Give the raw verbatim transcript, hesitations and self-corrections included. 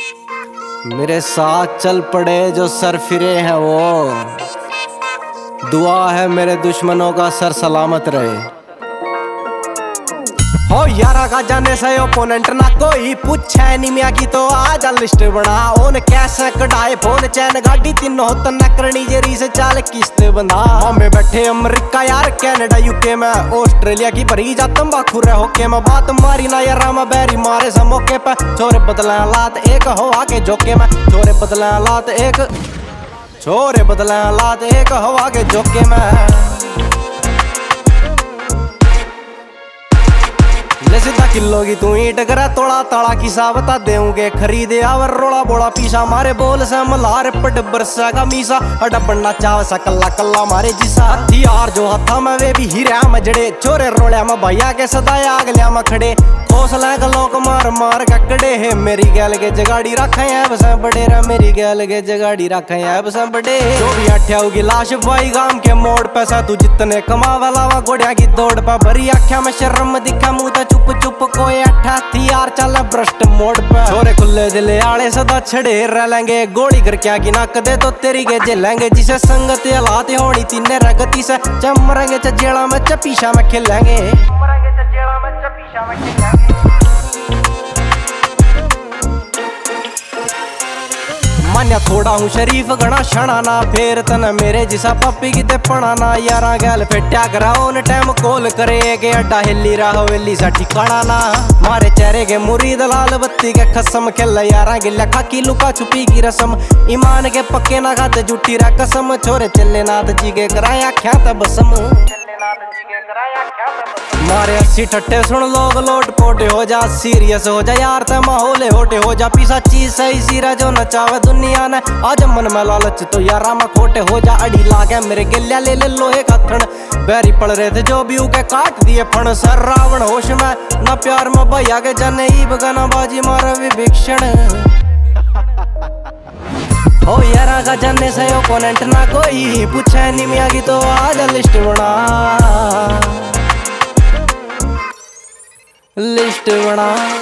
मेरे साथ चल पड़े जो सर फिरे हैं वो, दुआ है मेरे दुश्मनों का सर सलामत रहे। हो यारा का जाने से ओपोनेंट ना कोई पूछे निमिया की तो आजा लिस्ट बना। ओन कैसे कढ़ाए फोन चैन गाड़ी तीनों होता न करनी जेरी से चाल किस्त बंधा। मामे बैठे अमेरिका यार कनाडा यूके में, ऑस्ट्रेलिया की भरी जा तंबाकू रहे होके में। बात मारी ना यार मैं बैरी मारे से मौके पे, छोरे बदले हालात एक हो आके जोके में। छोरे बदले हालात एक छोरे बदले हालात एक हो आके जोके में। सीधा किलो की तू ईट करा तोड़ा ताड़ा किसा बता देऊंगे खरीदे आवर रोड़ा बोड़ा पीसा। मारे बोल से मल्हार पट बरसा का मीसा, अड़ा बनना चाव सा कल्ला कल्ला मारे जिसा। हथियार जो हथा में वे भी हीरा में जड़े, छोरे रोड़िया में भैया के सदाया अगलिया में खड़े। हौसला का लोग मार मार का कड़े है, मेरी गैल के जगाड़ी रखे है बस बड़े रे। मेरी गैल के जगाड़ी रखे है बस बड़े। जो भी अठ्याऊगी लाश भाई गांव के मोड़ पैसा तू जितने कमावा लावा घोड़िया की दौड़ पे। भरी आख्या में शर्म दिखा मुँह तो चुप चुप कोई अठा हथियार चल भ्रष्ट मोड़ पे। छोरे खुले दिले आले सदा छड़े रह लेंगे, गोली कर क्या की नाक दे तो तेरी के जेलेंगे। जिसे संगत हलाते होनी तीने रगती से, चमरेंगे चजेड़ा में चपीशा में खेलेंगे। मान्या थोड़ा हूँ शरीफ घना शना ना, फेर तन मेरे जिसा पप्पी की ते पढ़ा ना। यारा गैल फेट्या करा ओन टाइम कॉल करे के अड्डा हिली रहा वेली सा ठिकाना ना। मारे चेहरे के मुरीद लाल बत्ती के खसम खेल यारा गिल्ला खाकी लुका छुपी की रसम। ईमान के पक्के ना खाते झूठी रा कसम, छोरे चले नाथ जी के कराया क्या तब बसम। मारे अस्सी ठट्टे सुन लोग लोट पोटे हो जा, सीरियस हो जा यार ते माहौले होटे हो जा। पीसा चीज सही सीरा जो नचावे दुनिया ने, आज मन में लालच तो यारा में खोटे हो जा। अड़ी लागे मेरे गिल्ला ले ले लोहे का थन, बैरी पड़ रहे थे जो भी उके काट दिए फण। सर रावण होश में ना प्यार में भैया के जाने ई बगाना बाजी मारा विभीषण। हो यारा का जाने से ओपोनेंट ना कोई पूछे निमिया की तो आजा लिस्ट बना। लिस्ट बना।